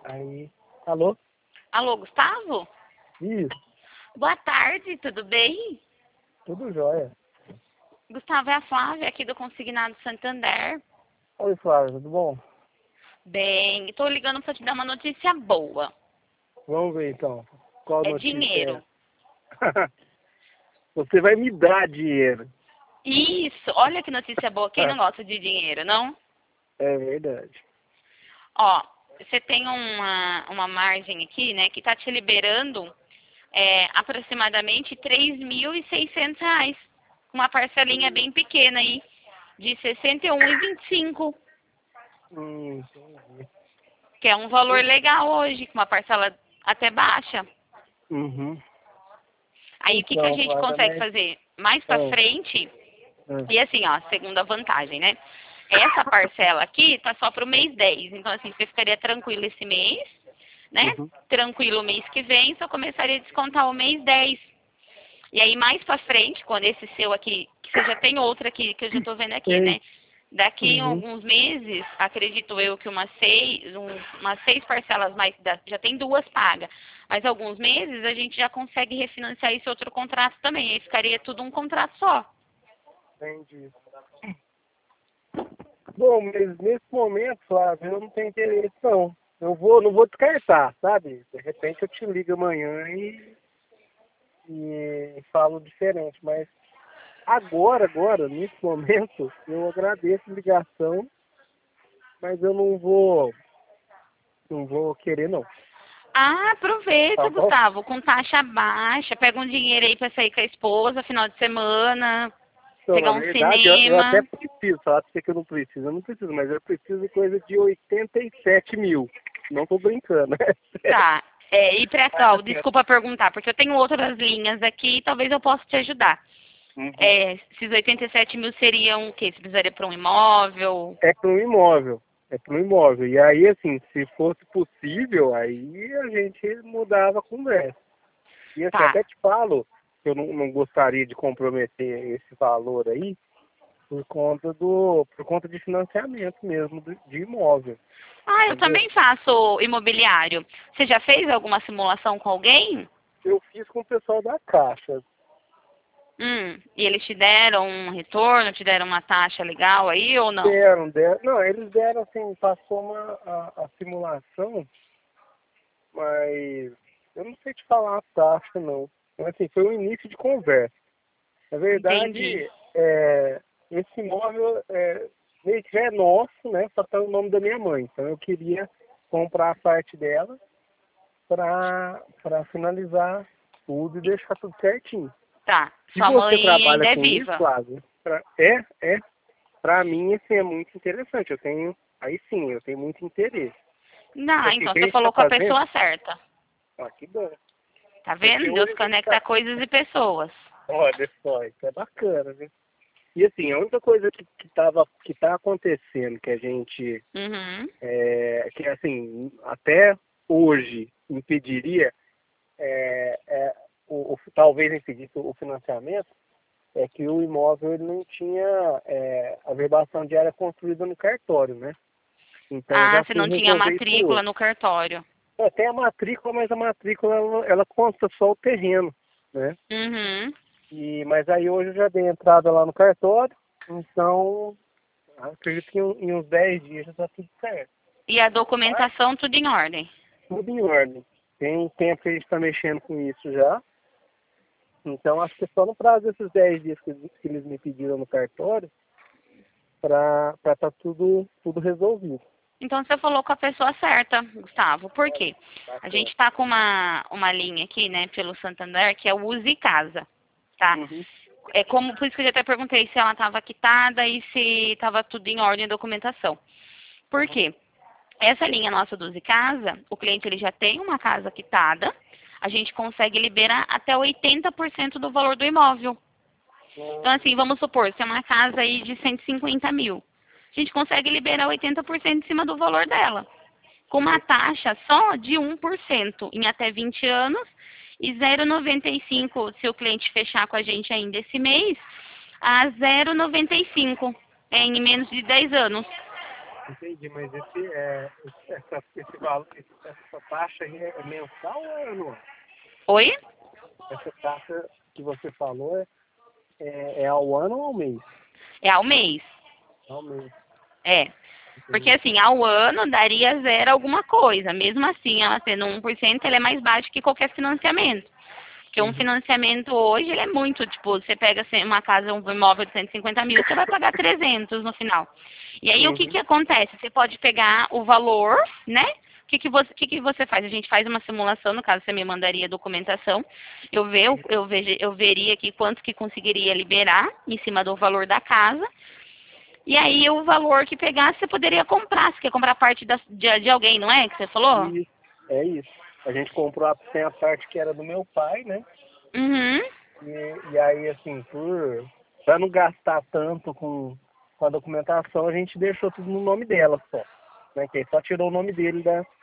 Aí, alô? Alô, Gustavo? Isso, Boa tarde, tudo bem? tudo jóia. Gustavo, é a Flávia aqui do Consignado Santander. Oi, Flávio, tudo bom? Bem, estou ligando para te dar uma notícia boa. Vamos ver então. Qual É notícia é dinheiro. essa? Você vai me dar dinheiro. Isso, olha que notícia boa. Quem não gosta de dinheiro, não? É verdade. Ó, você tem uma margem aqui, né, que está te liberando aproximadamente R$ 3.600. Uma parcelinha bem pequena aí, de R$ 61,25. Entendi. Que é um valor legal hoje, com uma parcela até baixa. Uhum. Aí o que a Então, gente Flávia, consegue mas... fazer? Mais pra Ah, frente, ah, e assim, ó, segunda vantagem, né? Essa parcela aqui tá só pro mês 10. Então, assim, você ficaria tranquilo esse mês, né? uhum. Tranquilo o mês que vem, só começaria a descontar o mês 10. E aí, mais pra frente, quando esse seu aqui, que você já tem outra aqui, que eu já tô vendo aqui, Ei, né? Daqui a uhum. alguns meses, acredito eu que umas seis parcelas mais, já tem duas pagas. Mas alguns meses a gente já consegue refinanciar esse outro contrato também. Aí ficaria tudo um contrato só. Entendi. Bom, mas nesse momento, Flávio, eu não tenho interesse, não. Não vou descartar, sabe? De repente eu te ligo amanhã e falo diferente, mas agora, nesse momento, eu agradeço a ligação, mas eu não vou querer não, Ah, aproveita, tá bom? Gustavo, com taxa baixa. Pega um dinheiro aí pra sair com a esposa, final de semana, Então, pegar na um verdade, eu até cinema. preciso, falar pra você que eu não preciso, mas eu preciso de coisa de 87 mil. Não tô brincando, é sério. Tá. E pra Mas qual? assim, Desculpa perguntar, porque eu tenho outras linhas aqui e talvez eu possa te ajudar. uhum. Esses 87 mil seriam o quê? Você precisaria para um imóvel? É para um imóvel. É para um imóvel. E aí, assim, se fosse possível, aí a gente mudava a conversa. E assim, Tá. até te falo que eu não gostaria de comprometer esse valor aí por conta de financiamento mesmo de imóvel, Ah, eu entendeu? também faço imobiliário. Você já fez alguma simulação com alguém? Eu fiz com o pessoal da Caixa. E eles te deram um retorno, te deram uma taxa legal aí ou não? Deram. Não, eles deram assim, passou a simulação, mas eu não sei te falar a taxa, não. Então, assim, foi um início de conversa. Na Entendi. verdade, esse imóvel meio que já é nosso, né? Só está o nome da minha mãe. Então eu queria comprar a parte dela para finalizar tudo e deixar tudo certinho. Tá. Se Sua você mãe trabalha ainda é com isso, viva? Flávio, para mim assim, é muito interessante. Aí sim, eu tenho muito interesse. Não, Porque o então que a você gente está falou com a fazendo, pessoa certa. que bom. Tá Porque vendo? hoje Deus a gente está, conecta coisas e pessoas. olha só, isso é bacana, viu? E assim, a única coisa que tá acontecendo que a gente, Uhum. que assim, até hoje impediria, talvez impedisse o financiamento, é que o imóvel ele não tinha a verbação de área construída no cartório, né? Então eu Ah, já você fui não tinha resolver isso matrícula hoje. no cartório. Tem a matrícula, mas a matrícula ela consta só o terreno, né? Uhum. Mas aí hoje eu já dei entrada lá no cartório, então acredito que em uns 10 dias já está tudo certo. E a documentação tudo em ordem. Tudo em ordem. Tem tempo que a gente está mexendo com isso já. Então acho que é só no prazo desses 10 dias que eles me pediram no cartório para estar tudo resolvido. Então você falou com a pessoa certa, Gustavo. Por Olha, quê? A gente bacana. está com uma linha aqui, né, pelo Santander, que é o Use Casa, tá? Uhum. Por isso que eu já até perguntei se ela estava quitada e se estava tudo em ordem a documentação. Por Uhum. quê? Essa linha nossa do Use Casa, o cliente ele já tem uma casa quitada, a gente consegue liberar até 80% do valor do imóvel. Então, assim, vamos supor, se é uma casa aí de 150 mil, a gente consegue liberar 80% em cima do valor dela, com uma taxa só de 1% em até 20 anos e 0,95 se o cliente fechar com a gente ainda esse mês, a 0,95 em menos de 10 anos. Entendi, mas essa taxa aí é mensal ou é anual? Oi? Essa taxa que você falou é ao ano ou ao mês? É ao mês. Ao mês. É. Porque Entendi. assim, ao ano daria 0 alguma coisa. Mesmo assim, ela sendo 1%, ela é mais baixa que qualquer financiamento. Porque um Uhum. financiamento hoje, ele é muito, tipo, você pega assim, uma casa, um imóvel de 150 mil, você vai pagar 300 no final. E aí, o que Uhum. que acontece? Você pode pegar o valor, né? O que que você faz? A gente faz uma simulação, no caso, você me mandaria a documentação. Eu veria aqui quanto que conseguiria liberar em cima do valor da casa. E aí, o valor que pegasse, você poderia comprar. Você quer comprar parte de alguém, não é? Que você falou? Isso, é isso. A gente comprou tem a parte que era do meu pai, né? Uhum. E aí, assim, pra não gastar tanto com a documentação, a gente deixou tudo no nome dela só. Né? Que aí só tirou o nome dele